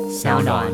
小暖。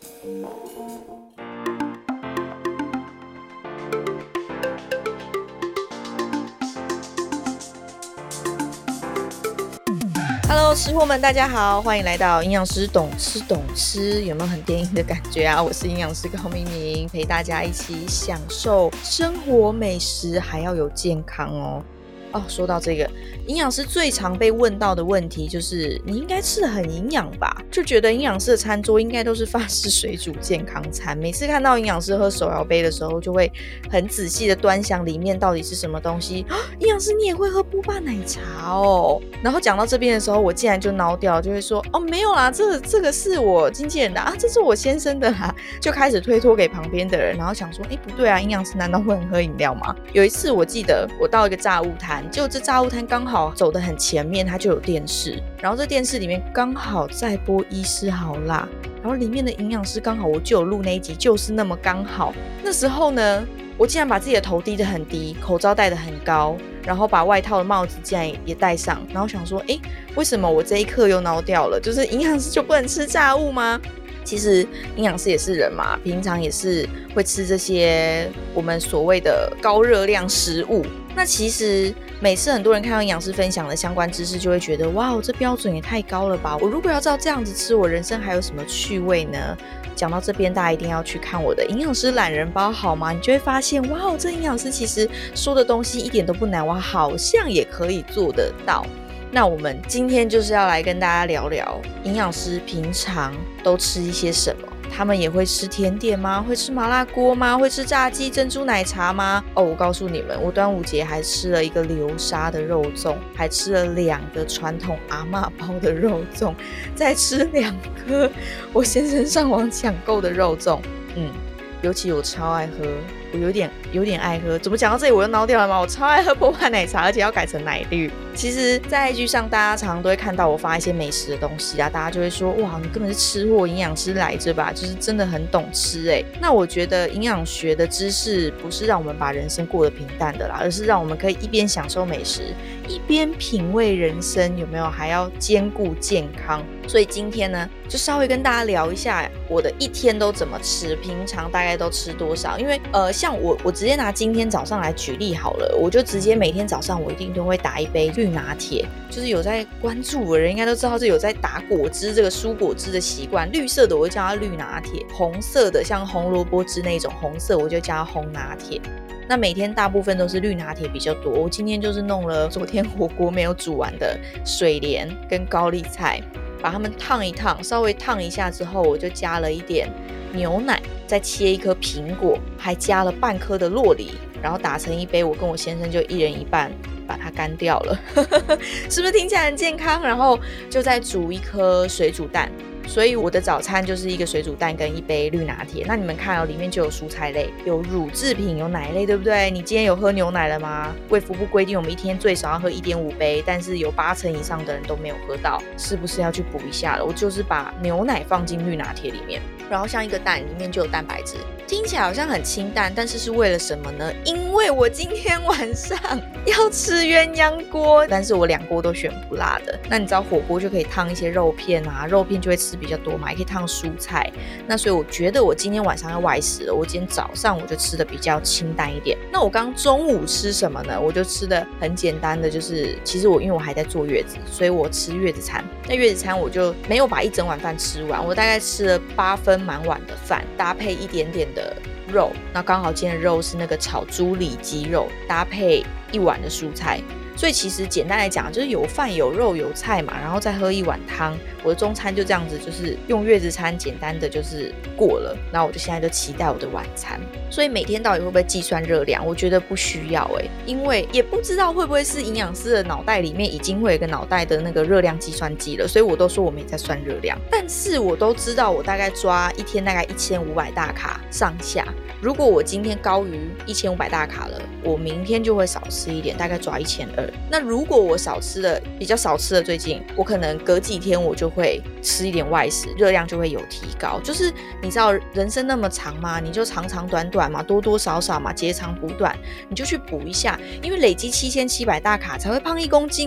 Hello， 吃货们，大家好，欢迎来到营养师懂吃懂吃，有没有很电影的感觉啊？我是营养师高明明，陪大家一起享受生活美食，还要有健康哦。说到这个，营养师最常被问到的问题就是你应该吃得很营养吧，就觉得营养师的餐桌应该都是法式水煮健康餐。每次看到营养师喝手摇杯的时候，就会很仔细的端详里面到底是什么东西。营养师你也会喝波霸奶茶哦？然后讲到这边的时候，我竟然就挠掉，就会说没有啦，这个是我经纪人的啊，这是我先生的啦，就开始推脱给旁边的人，然后想说不对啊，营养师难道不能喝饮料吗？有一次我记得我到一个炸物摊，结果这炸物摊刚好走得很前面，它就有电视，然后这电视里面刚好在播医师好辣，然后里面的营养师刚好我就有录那一集，就是那么刚好。那时候呢，我竟然把自己的头低得很低，口罩戴得很高，然后把外套的帽子竟然也戴上，然后想说为什么我这一刻又挠掉了？就是营养师就不能吃炸物吗？其实营养师也是人嘛，平常也是会吃这些我们所谓的高热量食物。那其实每次很多人看到营养师分享的相关知识，就会觉得哇，这标准也太高了吧，我如果要照这样子吃，我人生还有什么趣味呢？讲到这边，大家一定要去看我的营养师懒人包好吗？你就会发现哇，这营养师其实说的东西一点都不难，我好像也可以做得到。那我们今天就是要来跟大家聊聊营养师平常都吃一些什么。他们也会吃甜点吗？会吃麻辣锅吗？会吃炸鸡、珍珠奶茶吗？我告诉你们，我端午节还吃了一个流沙的肉粽，还吃了2个传统阿嬷包的肉粽，再吃2颗我先生上网抢购的肉粽。尤其我超爱喝，我有点爱喝。怎么讲到这里我又挠掉了吗？我超爱喝波霸奶茶，而且要改成奶绿。其实在 IG 上大家常常都会看到我发一些美食的东西啊，大家就会说哇，你根本是吃货营养师来着吧，就是真的很懂吃那我觉得营养学的知识不是让我们把人生过得平淡的啦，而是让我们可以一边享受美食，一边品味人生，有没有？还要兼顾健康。所以今天呢，就稍微跟大家聊一下我的一天都怎么吃，平常大概都吃多少。因为像我直接拿今天早上来举例好了，我就直接每天早上我一定都会打一杯绿拿铁，就是有在关注我的人应该都知道，这有在打果汁这个蔬果汁的习惯。绿色的我就叫它绿拿铁，红色的像红萝卜汁那种红色我就叫它红拿铁。那每天大部分都是绿拿铁比较多，我今天就是弄了昨天火锅没有煮完的水莲跟高丽菜，把它们烫一烫，稍微烫一下之后，我就加了一点牛奶，再切一颗苹果，还加了半颗的酪梨，然后打成一杯，我跟我先生就一人一半把它干掉了是不是听起来很健康？然后就再煮一颗水煮蛋，所以我的早餐就是一个水煮蛋跟一杯绿拿铁。那你们看里面就有蔬菜类，有乳制品，有奶类，对不对？你今天有喝牛奶了吗？卫福部规定我们一天最少要喝 1.5 杯，但是有80%以上的人都没有喝到，是不是要去补一下了？我就是把牛奶放进绿拿铁里面，然后像一个蛋里面就有蛋白质，听起来好像很清淡，但是是为了什么呢？因为我今天晚上要吃鸳鸯锅，但是我2锅都选不辣的。那你知道火锅就可以烫一些肉片啊，肉片就会吃比较多嘛，也可以烫蔬菜。那所以我觉得我今天晚上要外食了，我今天早上我就吃的比较清淡一点。那我刚中午吃什么呢？我就吃的很简单的，就是其实因为我还在坐月子，所以我吃月子餐。那月子餐我就没有把一整碗饭吃完，我大概吃了8分满碗的饭，搭配一点点的肉，那刚好今天的肉是那个炒猪里脊肉，搭配1碗的蔬菜。所以其实简单来讲就是有饭有肉有菜嘛，然后再喝1碗汤。我的中餐就这样子，就是用月子餐简单的就是过了，然后我就现在就期待我的晚餐。所以每天到底会不会计算热量？我觉得不需要因为也不知道会不会是营养师的脑袋里面已经会有一个脑袋的那个热量计算机了，所以我都说我没在算热量，但是我都知道我大概抓一天大概1500大卡上下。如果我今天高于1500大卡了，我明天就会少吃一点，大概抓1200。那如果我比较少吃了，最近我可能隔几天我就会吃一点外食，热量就会有提高。就是你知道人生那么长嘛，你就长长短短嘛，多多少少嘛，截长补短，你就去补一下，因为累积7700大卡才会胖1公斤啊。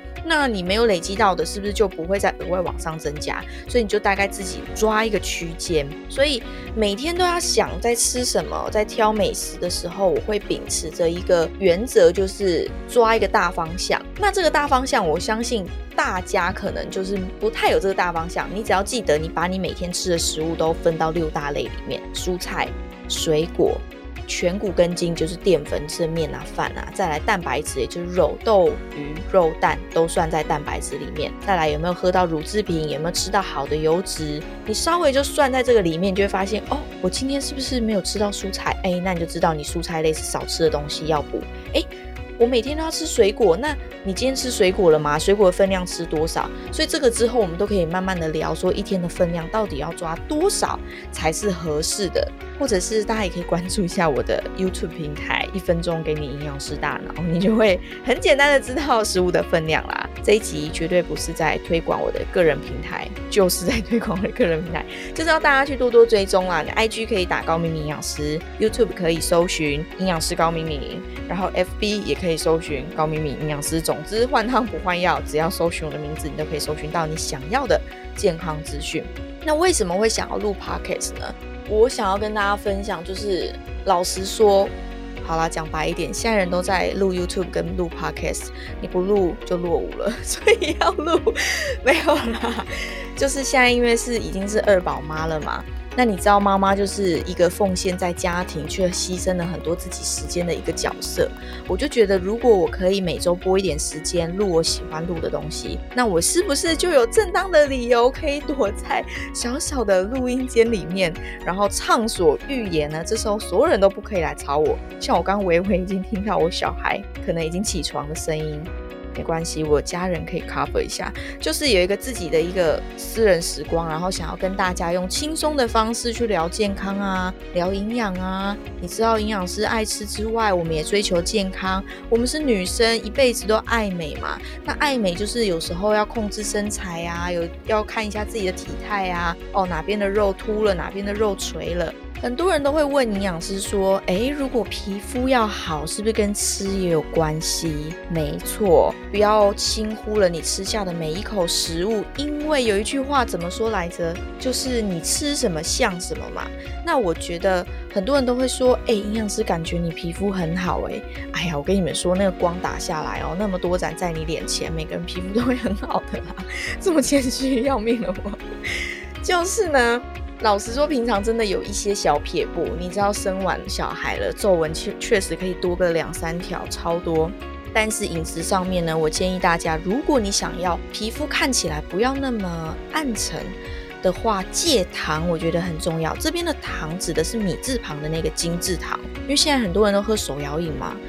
那你没有累积到的，是不是就不会再额外往上增加？所以你就大概自己抓一个区间。所以每天都要想在吃什么，在挑美食的时候，我会秉持着一个原则，就是抓一个大方向。那这个大方向，我相信大家可能就是不太有这个大方向。你只要记得，你把你每天吃的食物都分到6大类里面：蔬菜、水果、全谷根茎就是淀粉，吃的面啊、饭啊，再来蛋白质，也就是肉、豆、鱼、肉、蛋都算在蛋白质里面。再来有没有喝到乳制品，有没有吃到好的油脂，你稍微就算在这个里面，就会发现我今天是不是没有吃到蔬菜？那你就知道你蔬菜类是少吃的东西要补。我每天都要吃水果，那你今天吃水果了吗？水果的分量吃多少？所以这个之后我们都可以慢慢的聊，说一天的分量到底要抓多少才是合适的。或者是大家也可以关注一下我的 YouTube 平台，1分钟给你营养师大脑，你就会很简单的知道食物的分量啦。这一集绝对不是在推广我的个人平台，就是在推广我的个人平台，就是要大家去多多追踪啦。你 IG 可以打高敏敏营养师， YouTube 可以搜寻营养师高敏敏，然后 FB 也可以搜寻高敏敏营养师。总之换汤不换药，只要搜寻我的名字，你都可以搜寻到你想要的健康资讯。那为什么会想要录 Podcast 呢？我想要跟大家分享，就是老实说，好啦，讲白一点，现在人都在录 YouTube 跟录 Podcast， 你不录就落伍了，所以要录。没有啦，就是现在因为已经是2宝妈了嘛，那你知道妈妈就是一个奉献在家庭却牺牲了很多自己时间的一个角色。我就觉得如果我可以每周播一点时间录我喜欢录的东西，那我是不是就有正当的理由可以躲在小小的录音间里面，然后畅所欲言呢？这时候所有人都不可以来吵我。像我刚微微已经听到我小孩可能已经起床的声音，没关系，我家人可以 cover 一下，就是有一个自己的一个私人时光，然后想要跟大家用轻松的方式去聊健康啊，聊营养啊。你知道营养师爱吃之外，我们也追求健康，我们是女生，一辈子都爱美嘛。那爱美就是有时候要控制身材啊，要看一下自己的体态啊，哪边的肉凸了，哪边的肉垂了。很多人都会问营养师说，如果皮肤要好，是不是跟吃也有关系？没错，不要轻忽了你吃下的每一口食物，因为有一句话怎么说来着？就是你吃什么像什么嘛。那我觉得很多人都会说，营养师感觉你皮肤很好哎呀，我跟你们说，那个光打下来那么多盏在你脸前，每个人皮肤都会很好的啦。这么谦虚要命了我。就是呢，老实说，平常真的有一些小撇步，你知道生完小孩了，皱纹确实可以多个2-3条，超多。但是饮食上面呢，我建议大家，如果你想要皮肤看起来不要那么暗沉的话，戒糖我觉得很重要。这边的糖指的是米字旁的那个精制糖，因为现在很多人都喝手摇饮嘛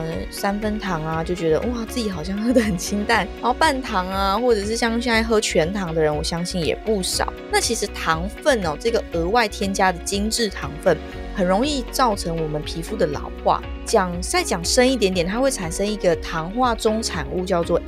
，3分糖啊，就觉得哇自己好像喝得很清淡，然后半糖啊，或者是像现在喝全糖的人，我相信也不少。那其实糖分这个额外添加的精制糖分，很容易造成我们皮肤的老化。再讲深一点点，它会产生一个糖化终产物，叫做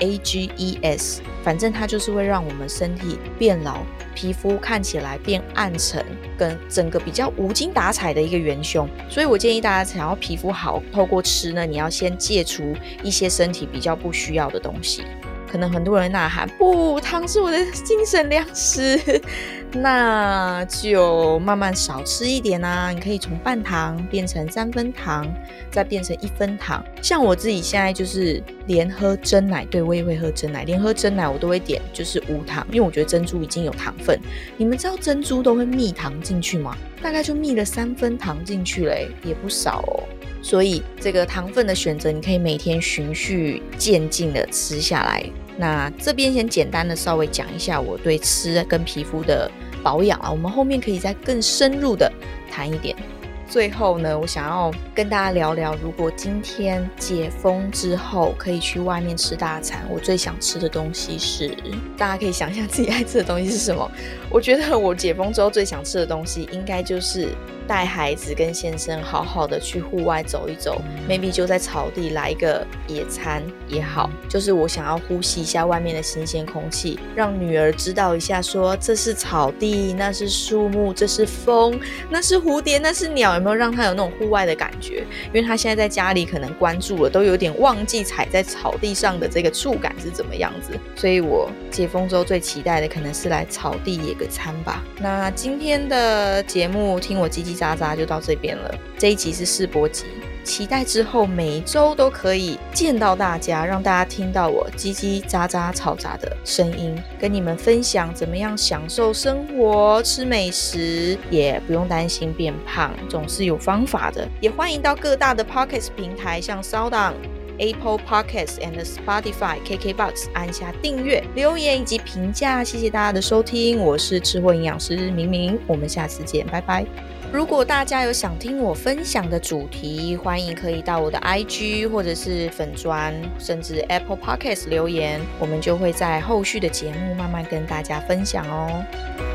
AGEs， 反正它就是会让我们身体变老，皮肤看起来变暗沉，跟整个比较无精打采的一个元凶。所以我建议大家想要皮肤好，透过吃呢，你要先戒除一些身体比较不需要的东西。可能很多人呐喊，不，糖是我的精神粮食，那就慢慢少吃一点啊。你可以从半糖变成3分糖，再变成1分糖。像我自己现在就是连喝珍奶，对，我也会喝珍奶，连喝珍奶我都会点就是无糖，因为我觉得珍珠已经有糖分。你们知道珍珠都会蜜糖进去吗？大概就蜜了3分糖进去了也不少哦。所以这个糖分的选择，你可以每天循序渐进的吃下来。那这边先简单的稍微讲一下我对吃跟皮肤的保养我们后面可以再更深入的谈一点。最后呢，我想要跟大家聊聊，如果今天解封之后可以去外面吃大餐，我最想吃的东西是，大家可以想象自己爱吃的东西是什么。我觉得我解封之后最想吃的东西应该就是带孩子跟先生好好的去户外走一走， maybe 就在草地来一个野餐也好，就是我想要呼吸一下外面的新鲜空气，让女儿知道一下说这是草地，那是树木，这是风，那是蝴蝶，那是鸟，有有没有让他有那种户外的感觉？因为他现在在家里可能关注了，都有点忘记踩在草地上的这个触感是怎么样子。所以我解封之后最期待的可能是来草地野个餐吧。那今天的节目听我叽叽喳喳就到这边了，这一集是试播集，期待之后每一周都可以见到大家，让大家听到我叽叽喳喳嘈杂的声音，跟你们分享怎么样享受生活，吃美食，也不用担心变胖，总是有方法的。也欢迎到各大的 Podcast 平台，像 SoundOn、Apple Podcasts and Spotify、KKBox 按下订阅、留言以及评价，谢谢大家的收听，我是吃货营养师明明，我们下次见，拜拜。如果大家有想听我分享的主题，欢迎可以到我的 IG 或者是粉专，甚至 Apple Podcast 留言，我们就会在后续的节目慢慢跟大家分享哦。